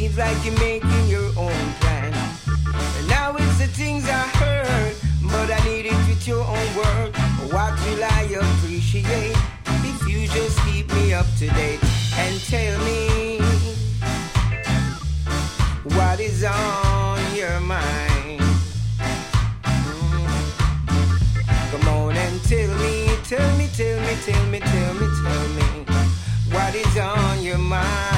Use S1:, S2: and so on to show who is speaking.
S1: Seems like you're making your own plan. And now it's the things I heard, but I need it with your own word. What will I appreciate if you just keep me up to date and tell me what is on your mind? Come on and tell me what is on your mind?